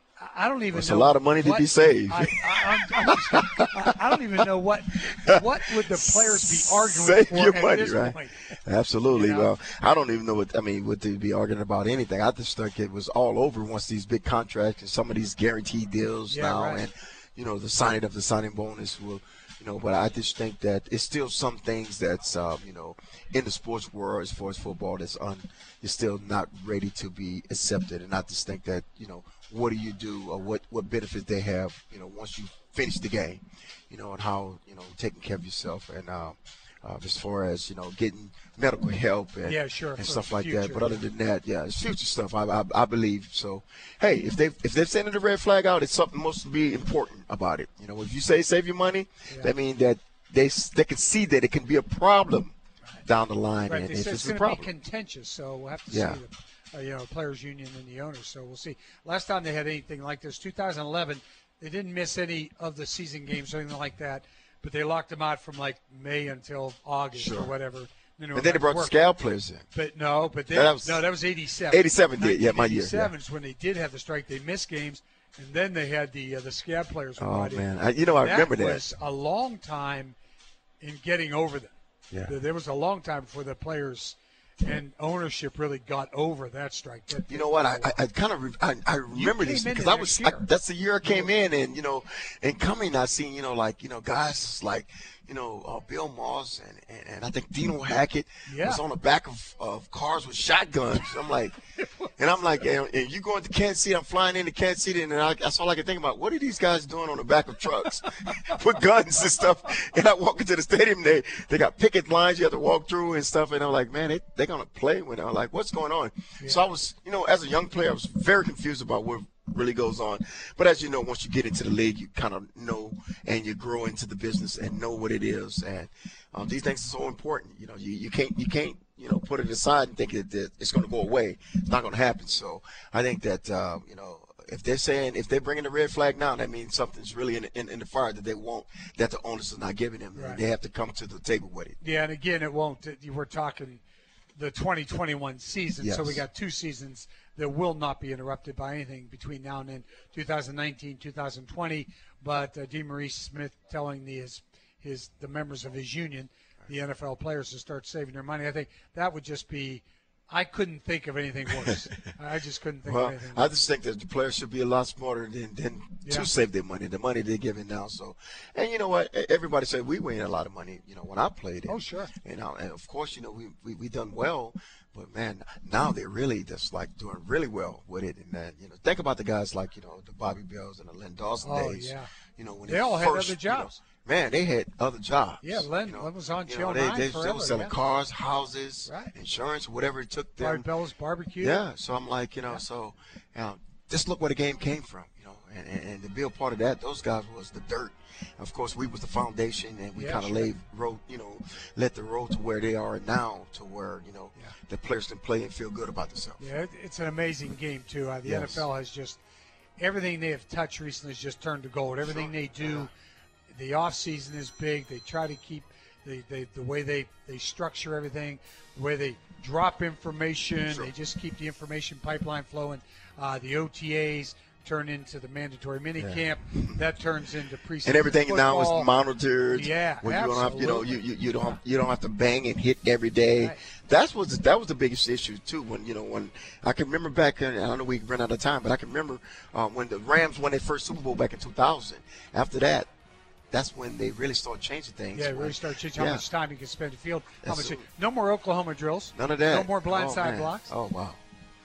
I don't even It's know. a lot of money what, to be saved. I, I, I'm, I'm just, I don't even know what what would the players be arguing Save for your at money, this right? point. Absolutely. You know? Well, I don't even know what I mean. Would they be arguing about anything? I just think it was all over once these big contracts and some of these guaranteed deals Yeah, now, right. and you know the signing of the signing bonus will. You know, but I just think that it's still some things that's, uh, you know, in the sports world as far as football that's un, is still not ready to be accepted. And I just think that, you know, what do you do or what, what benefits they have, you know, once you finish the game, you know, and how, you know, taking care of yourself and uh, uh, as far as, you know, getting medical help and, Yeah, sure, and for stuff the like future, that. But other yeah. than that, yeah, it's future stuff, I, I, I believe. So, hey, if, they, if they're sending the red flag out, it's something must be important about it. You know, if you say save your money, Yeah. that means that they they can see that it can be a problem down the line, Right, and they if said it's it's a going to be problem. contentious, so we'll have to Yeah. see the uh, you know, players' union and the owners. So we'll see. Last time they had anything like this, two thousand eleven, they didn't miss any of the season games or anything like that, but they locked them out from like May until August Sure. or whatever. You know, And then they brought the scout players in. But no, but then, That was- no, that was eighty-seven. eighty-seven did, yeah, my year, yeah. eighty-seven is when they did have the strike. They missed games, and then they had the uh, the scab players. Oh brought in. man, I, you know I remember that that. was a long time in getting over them. Yeah. There- There was a long time before the players and ownership really got over that strike. That You know what? I, I, I kind of re- I, I remember came this in because the I next was I, year. that's the year I came in, and you know, and coming I seen you know like you know guys like you know uh, Bill Moss and, and, and I think Dino Hackett Yeah. was on the back of, of cars with shotguns. I'm like, and I'm like, and, and you going to Kansas City? I'm flying into Kansas City, and I, that's all I can think about. What are these guys doing on the back of trucks with guns and stuff? And I walk into the stadium, they they got picket lines you have to walk through and stuff, and I'm like, man, they they're gonna play when I'm like, what's going on? So I was, you know, as a young player, I was very confused about what really goes on. But as you know, once you get into the league, you kind of know and you grow into the business and know what it is. And um, these things are so important. You know, you, you can't you can't you know put it aside and think that that it's going to go away. It's not going to happen. So I think that uh, you know. If they're saying, if they're bringing the red flag now, that means something's really in the, in, in the fire that they want, that the owners are not giving them. Right. They have to come to the table with it. Yeah, and again, it won't. You were talking the twenty twenty-one season, so Yes. we got two seasons that will not be interrupted by anything between now and then, two thousand nineteen, two thousand twenty. But uh, DeMaurice Smith telling the, his his the members of his union, the N F L players, to start saving their money. I think that would just be. I couldn't think of anything worse. I just couldn't think Well, of anything I worse. just think that the players should be a lot smarter than, than Yeah. to save their money, the money they're giving now. So, and you know what? E- Everybody said we win a lot of money. You know, when I played it. Oh, sure. You know, and of course, you know, we we, we done well, but man, now they're really just like doing really well with it. And then you know, think about the guys like you know the Bobby Bells and the Len Dawson Oh, days. yeah. You know, when They all had first, other jobs. You know, man, they had other jobs. Yeah, Len- you know. Len was on You Channel know, they, nine they, they forever, were selling yeah. cars, houses, Right. insurance, whatever it took them. Bobby Bell's barbecue. Yeah, so I'm like, you know, so you know, just look where the game came from, you know, and, and, and to be a part of that, those guys was the dirt. Of course, we was the foundation, and we Yeah, kind of sure. laid road, you know, let the road to where they are now, to where you know Yeah. the players can play and feel good about themselves. Yeah, it, it's an amazing game too. Uh, the Yes. N F L has just everything they have touched recently has just turned to gold. Everything Sure. they do, the off season is big. They try to keep the they, the way they, they structure everything, the way they drop information. Sure. They just keep the information pipeline flowing. Uh, the O T As turn into the mandatory minicamp. That turns into preseason And everything now football. is monitored. Yeah, when you don't have, you know, absolutely. you, you, you don't have, you don't have to bang and hit every day. Right. That's was that was the biggest issue too. When you know when I can remember back, in, I don't know we ran out of time, but I can remember uh, when the Rams won their first Super Bowl back in two thousand. After that, that's when they really started changing things. Yeah, when- really start changing how yeah. much time you can spend in the field. How much? Absolutely. No more Oklahoma drills. None of that. No more Oh, blindside man. blocks. Oh wow.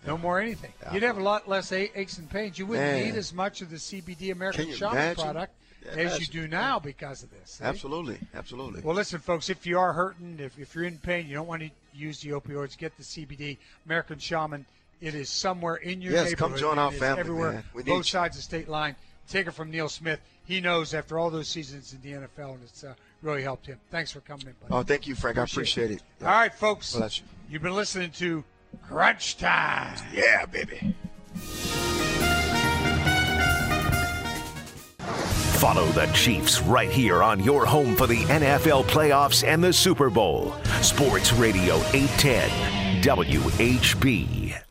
No more anything. Yeah. You'd have a lot less aches and pains. You wouldn't Man. need as much of the C B D American Shaman imagine? product Yeah, as you do now because of this. See? Absolutely, absolutely. Well, listen, folks, if you are hurting, if, if you're in pain, you don't want to use the opioids, get the C B D American Shaman. It is somewhere in your Yes, neighborhood. come join our It is family, everywhere, man. We need both you. sides of the state line. Take it from Neil Smith. He knows after all those seasons in the N F L, and it's uh, really helped him. Thanks for coming in, buddy. Oh, thank you, Frank. Appreciate I appreciate it. All right, folks. Bless you. You've been listening to Crunch Time. Yeah, baby. Follow the Chiefs right here on your home for the N F L playoffs and the Super Bowl. Sports Radio eight ten W H B.